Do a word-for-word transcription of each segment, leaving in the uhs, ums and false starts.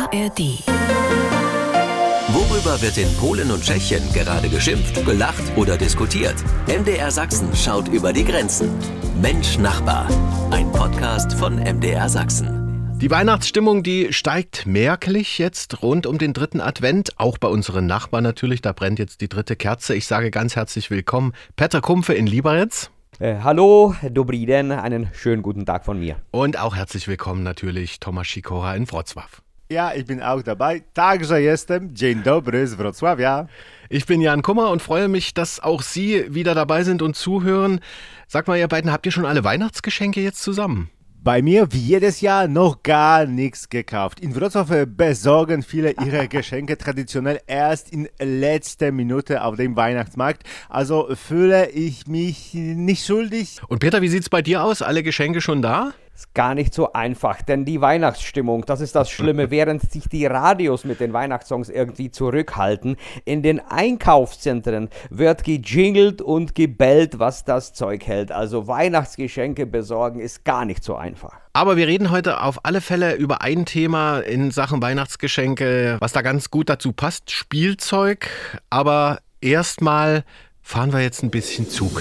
A R D. Worüber wird in Polen und Tschechien gerade geschimpft, gelacht oder diskutiert? M D R Sachsen schaut über die Grenzen. Mensch Nachbar, ein Podcast von M D R Sachsen. Die Weihnachtsstimmung, die steigt merklich jetzt rund um den dritten Advent. Auch bei unseren Nachbarn natürlich, da brennt jetzt die dritte Kerze. Ich sage ganz herzlich willkommen, Petr Kumpfe in Liberec. Äh, hallo, dobrý den, einen schönen guten Tag von mir. Und auch herzlich willkommen natürlich Tomasz Sikora in Wrocław. Ja, ich bin auch dabei. Także jestem. Dzień dobry z Wrocławia. Ich bin Jan Kummer und freue mich, dass auch Sie wieder dabei sind und zuhören. Sag mal, ihr beiden, habt ihr schon alle Weihnachtsgeschenke jetzt zusammen? Bei mir wie jedes Jahr noch gar nichts gekauft. In Wrocław besorgen viele ihre Geschenke traditionell erst in letzter Minute auf dem Weihnachtsmarkt. Also fühle ich mich nicht schuldig. Und Peter, wie sieht's bei dir aus? Alle Geschenke schon da? Ist gar nicht so einfach, denn die Weihnachtsstimmung, das ist das Schlimme, während sich die Radios mit den Weihnachtssongs irgendwie zurückhalten, in den Einkaufszentren wird gejingelt und gebellt, was das Zeug hält. Also Weihnachtsgeschenke besorgen ist gar nicht so einfach. Aber wir reden heute auf alle Fälle über ein Thema in Sachen Weihnachtsgeschenke, was da ganz gut dazu passt, Spielzeug. Aber erstmal fahren wir jetzt ein bisschen Zug.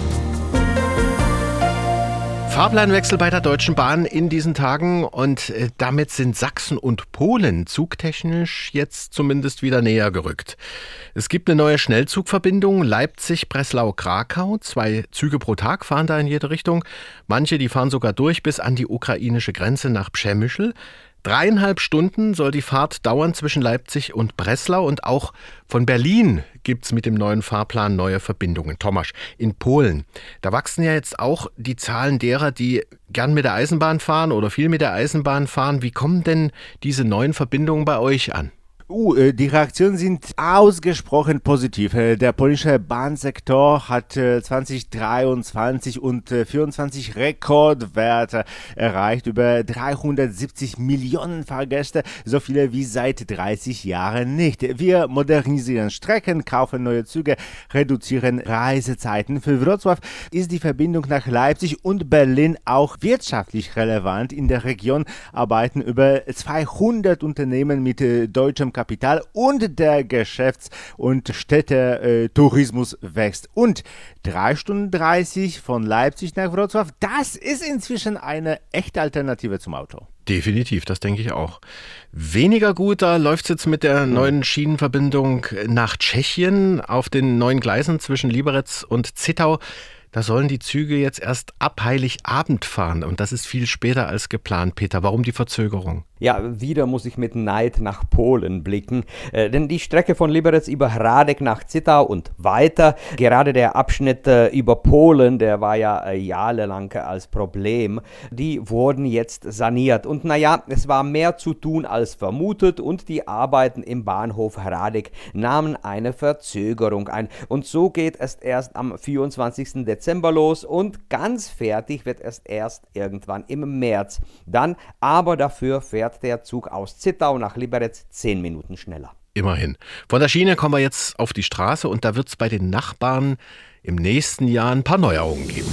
Fahrplanwechsel bei der Deutschen Bahn in diesen Tagen und äh, damit sind Sachsen und Polen zugtechnisch jetzt zumindest wieder näher gerückt. Es gibt eine neue Schnellzugverbindung Leipzig-Breslau-Krakau. Zwei Züge pro Tag fahren da in jede Richtung. Manche, die fahren sogar durch bis an die ukrainische Grenze nach Przemyśl. Dreieinhalb Stunden soll die Fahrt dauern zwischen Leipzig und Breslau und auch von Berlin gibt's mit dem neuen Fahrplan neue Verbindungen. Tomasz, in Polen, da wachsen ja jetzt auch die Zahlen derer, die gern mit der Eisenbahn fahren oder viel mit der Eisenbahn fahren. Wie kommen denn diese neuen Verbindungen bei euch an? Uh, die Reaktionen sind ausgesprochen positiv. Der polnische Bahnsektor hat zwanzig dreiundzwanzig und vierundzwanzig Rekordwerte erreicht. Über dreihundertsiebzig Millionen Fahrgäste, so viele wie seit dreißig Jahren nicht. Wir modernisieren Strecken, kaufen neue Züge, reduzieren Reisezeiten. Für Wrocław ist die Verbindung nach Leipzig und Berlin auch wirtschaftlich relevant. In der Region arbeiten über zweihundert Unternehmen mit deutschem Kapital und der Geschäfts- und Städtetourismus wächst. Und drei Stunden dreißig von Leipzig nach Wrocław, das ist inzwischen eine echte Alternative zum Auto. Definitiv, das denke ich auch. Weniger gut, da läuft es jetzt mit der neuen Schienenverbindung nach Tschechien auf den neuen Gleisen zwischen Liberec und Zittau. Da sollen die Züge jetzt erst ab Heiligabend fahren und das ist viel später als geplant. Peter, warum die Verzögerung? Ja, wieder muss ich mit Neid nach Polen blicken, äh, denn die Strecke von Liberec über Hradec nach Zittau und weiter, gerade der Abschnitt äh, über Polen, der war ja äh, jahrelang als Problem, die wurden jetzt saniert. Und naja, es war mehr zu tun als vermutet und die Arbeiten im Bahnhof Hradec nahmen eine Verzögerung ein. Und so geht es erst am vierundzwanzigsten Dezember los und ganz fertig wird es erst irgendwann im März. Dann aber dafür fährt der Zug aus Zittau nach Liberec zehn Minuten schneller. Immerhin. Von der Schiene kommen wir jetzt auf die Straße und da wird es bei den Nachbarn im nächsten Jahr ein paar Neuerungen geben.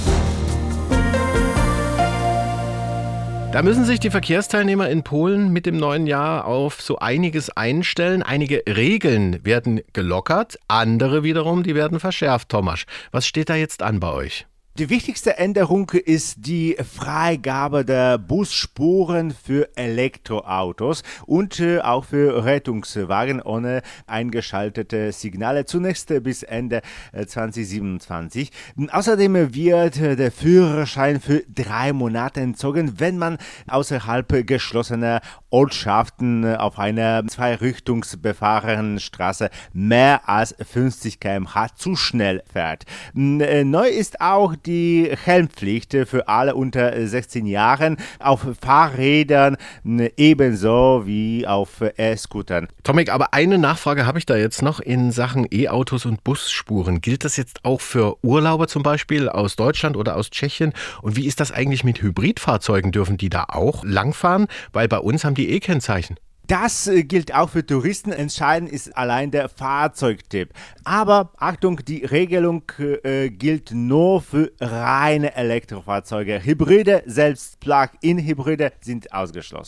Da müssen sich die Verkehrsteilnehmer in Polen mit dem neuen Jahr auf so einiges einstellen. Einige Regeln werden gelockert, andere wiederum, die werden verschärft. Tomasz, was steht da jetzt an bei euch? Die wichtigste Änderung ist die Freigabe der Busspuren für Elektroautos und äh, auch für Rettungswagen ohne eingeschaltete Signale, zunächst äh, bis Ende äh, zwanzig siebenundzwanzig. Außerdem wird äh, der Führerschein für drei Monate entzogen, wenn man außerhalb geschlossener Ortschaften äh, auf einer zweirichtungsbefahrenen Straße mehr als fünfzig Kilometer pro Stunde zu schnell fährt. Äh, neu ist auch die Helmpflicht für alle unter sechzehn Jahren auf Fahrrädern ebenso wie auf E-Scootern. Tomek, aber eine Nachfrage habe ich da jetzt noch in Sachen E-Autos und Busspuren. Gilt das jetzt auch für Urlauber zum Beispiel aus Deutschland oder aus Tschechien? Und wie ist das eigentlich mit Hybridfahrzeugen? Dürfen die da auch langfahren? Weil bei uns haben die E-Kennzeichen. Das äh, gilt auch für Touristen. Entscheidend ist allein der Fahrzeugtyp. Aber Achtung, die Regelung äh, gilt nur für reine Elektrofahrzeuge. Hybride, selbst Plug-in-Hybride, sind ausgeschlossen.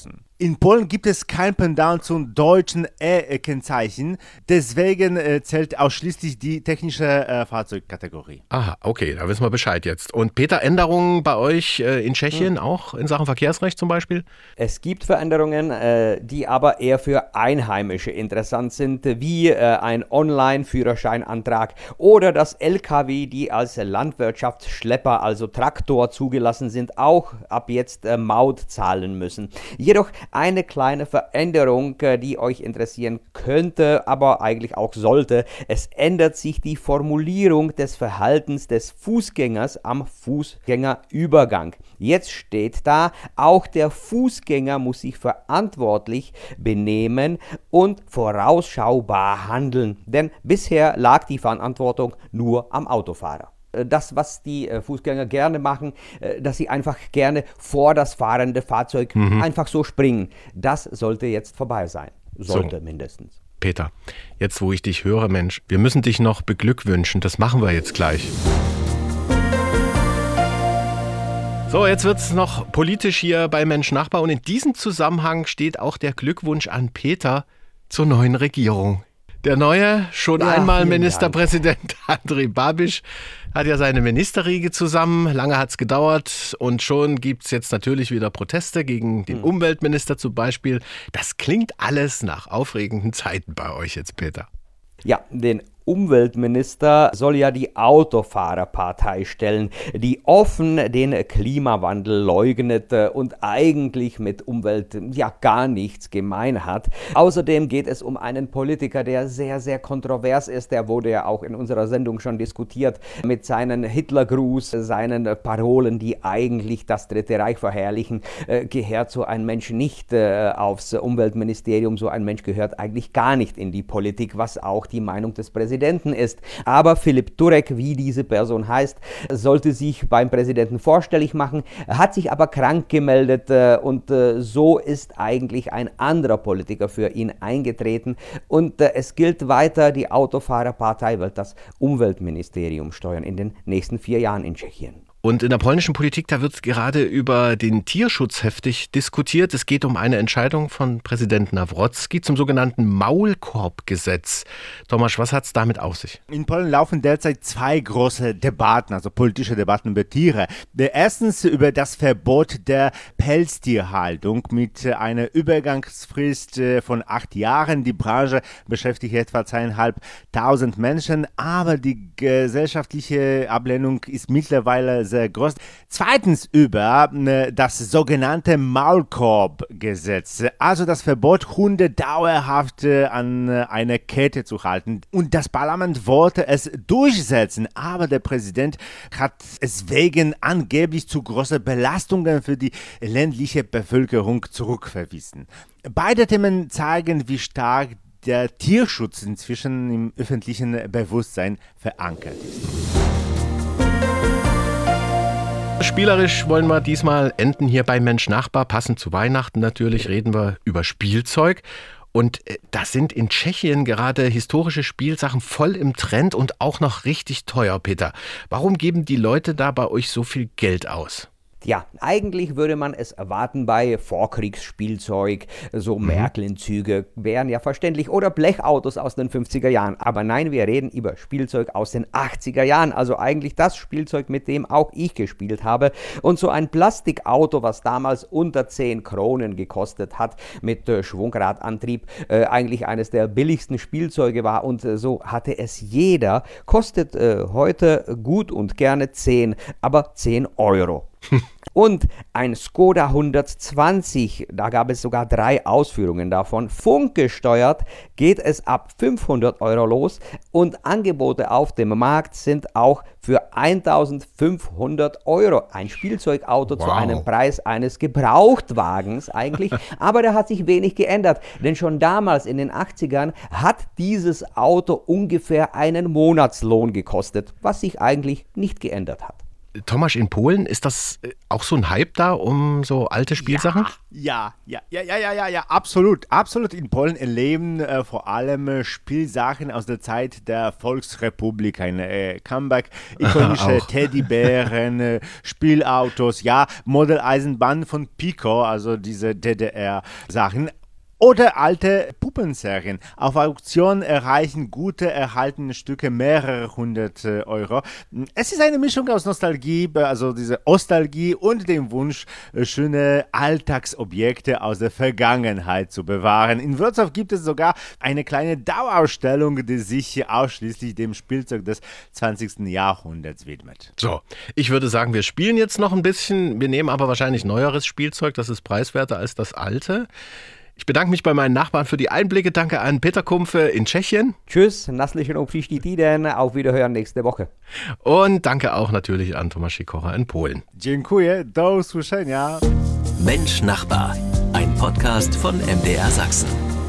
In Polen gibt es kein Pendant zum deutschen E-Kennzeichen, deswegen äh, zählt ausschließlich die technische äh, Fahrzeugkategorie. Aha, okay, da wissen wir Bescheid jetzt. Und Peter, Änderungen bei euch äh, in Tschechien, hm. auch in Sachen Verkehrsrecht zum Beispiel? Es gibt Veränderungen, äh, die aber eher für Einheimische interessant sind, wie äh, ein Online-Führerscheinantrag oder dass L K W, die als Landwirtschaftsschlepper, also Traktor, zugelassen sind, auch ab jetzt äh, Maut zahlen müssen. Jedoch eine kleine Veränderung, die euch interessieren könnte, aber eigentlich auch sollte. Es ändert sich die Formulierung des Verhaltens des Fußgängers am Fußgängerübergang. Jetzt steht da, auch der Fußgänger muss sich verantwortlich benehmen und vorausschaubar handeln. Denn bisher lag die Verantwortung nur am Autofahrer. Das, was die äh, Fußgänger gerne machen, äh, dass sie einfach gerne vor das fahrende Fahrzeug mhm. einfach so springen. Das sollte jetzt vorbei sein. Sollte so. mindestens. Peter, jetzt wo ich dich höre, Mensch, wir müssen dich noch beglückwünschen. Das machen wir jetzt gleich. So, jetzt wird es noch politisch hier bei Mensch Nachbar. Und in diesem Zusammenhang steht auch der Glückwunsch an Peter zur neuen Regierung. Der neue, schon ja, einmal Ministerpräsident Andrej Babiš hat ja seine Ministerriege zusammen. Lange hat es gedauert und schon gibt es jetzt natürlich wieder Proteste gegen den hm. Umweltminister zum Beispiel. Das klingt alles nach aufregenden Zeiten bei euch jetzt, Peter. Ja, den Umweltminister soll ja die Autofahrerpartei stellen, die offen den Klimawandel leugnet und eigentlich mit Umwelt ja gar nichts gemein hat. Außerdem geht es um einen Politiker, der sehr, sehr kontrovers ist. Der wurde ja auch in unserer Sendung schon diskutiert mit seinen Hitlergruß, seinen Parolen, die eigentlich das Dritte Reich verherrlichen. Äh, gehört so ein Mensch nicht äh, aufs Umweltministerium. So ein Mensch gehört eigentlich gar nicht in die Politik, was auch die Meinung des Präsidenten ist. Aber Filip Turek, wie diese Person heißt, sollte sich beim Präsidenten vorstellig machen, hat sich aber krank gemeldet äh, und äh, so ist eigentlich ein anderer Politiker für ihn eingetreten und äh, es gilt weiter, die Autofahrerpartei wird das Umweltministerium steuern in den nächsten vier Jahren in Tschechien. Und in der polnischen Politik, da wird gerade über den Tierschutz heftig diskutiert. Es geht um eine Entscheidung von Präsident Nawrocki zum sogenannten Maulkorbgesetz. Tomasz, was hat es damit auf sich? In Polen laufen derzeit zwei große Debatten, also politische Debatten über Tiere. Erstens über das Verbot der Pelztierhaltung mit einer Übergangsfrist von acht Jahren. Die Branche beschäftigt etwa zweieinhalbtausend Menschen, aber die gesellschaftliche Ablehnung ist mittlerweile sehr groß. Zweitens über äh, das sogenannte Maulkorbgesetz, also das Verbot, Hunde dauerhaft äh, an äh, einer Kette zu halten. Und das Parlament wollte es durchsetzen, aber der Präsident hat es wegen angeblich zu großer Belastungen für die ländliche Bevölkerung zurückverwiesen. Beide Themen zeigen, wie stark der Tierschutz inzwischen im öffentlichen Bewusstsein verankert ist. Spielerisch wollen wir diesmal enden hier bei Mensch Nachbar. Passend zu Weihnachten natürlich reden wir über Spielzeug. Und da sind in Tschechien gerade historische Spielsachen voll im Trend und auch noch richtig teuer, Peter. Warum geben die Leute da bei euch so viel Geld aus? Ja, eigentlich würde man es erwarten bei Vorkriegsspielzeug, so mhm. Märklin-Züge wären ja verständlich oder Blechautos aus den fünfziger Jahren. Aber nein, wir reden über Spielzeug aus den achtziger Jahren, also eigentlich das Spielzeug, mit dem auch ich gespielt habe. Und so ein Plastikauto, was damals unter zehn Kronen gekostet hat, mit äh, Schwungradantrieb, äh, eigentlich eines der billigsten Spielzeuge war und äh, so hatte es jeder, kostet äh, heute gut und gerne zehn, aber zehn Euro. Und ein Skoda hundertzwanzig, da gab es sogar drei Ausführungen davon, funkgesteuert geht es ab fünfhundert Euro los und Angebote auf dem Markt sind auch für eintausendfünfhundert Euro. Ein Spielzeugauto wow. zu einem Preis eines Gebrauchtwagens eigentlich, aber da hat sich wenig geändert, denn schon damals in den achtzigern hat dieses Auto ungefähr einen Monatslohn gekostet, was sich eigentlich nicht geändert hat. Tomasz, in Polen, ist das auch so ein Hype da um so alte Spielsachen? Ja, ja, ja, ja, ja, ja, ja, absolut, absolut. In Polen erleben äh, vor allem äh, Spielsachen aus der Zeit der Volksrepublik, ein äh, Comeback, ikonische Teddybären, äh, Spielautos, ja, Modelleisenbahn von Pico, also diese D D R-Sachen. Oder alte Puppenserien. Auf Auktionen erreichen gute erhaltene Stücke mehrere hundert äh, Euro. Es ist eine Mischung aus Nostalgie, also diese Nostalgie und dem Wunsch, äh, schöne Alltagsobjekte aus der Vergangenheit zu bewahren. In Wrocław gibt es sogar eine kleine Dauerausstellung, die sich ausschließlich dem Spielzeug des zwanzigsten Jahrhunderts widmet. So, ich würde sagen, wir spielen jetzt noch ein bisschen. Wir nehmen aber wahrscheinlich neueres Spielzeug, das ist preiswerter als das alte. Ich bedanke mich bei meinen Nachbarn für die Einblicke. Danke an Peter Kumpfe in Tschechien. Tschüss, naslichen und příští týden. Auf Wiederhören nächste Woche. Und danke auch natürlich an Tomasz Sikora in Polen. Dziękuję, do usłyszenia. Mensch Nachbar, ein Podcast von M D R Sachsen.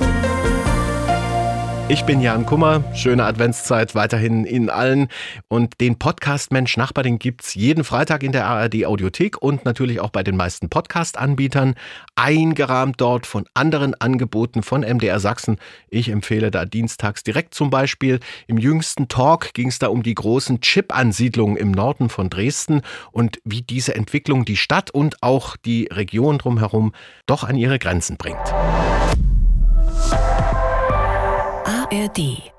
Ich bin Jan Kummer, schöne Adventszeit weiterhin Ihnen allen und den Podcast Mensch Nachbar, den gibt's jeden Freitag in der A R D Audiothek und natürlich auch bei den meisten Podcast-Anbietern, eingerahmt dort von anderen Angeboten von M D R Sachsen. Ich empfehle da dienstags direkt zum Beispiel. Im jüngsten Talk ging es da um die großen Chip-Ansiedlungen im Norden von Dresden und wie diese Entwicklung die Stadt und auch die Region drumherum doch an ihre Grenzen bringt. A R D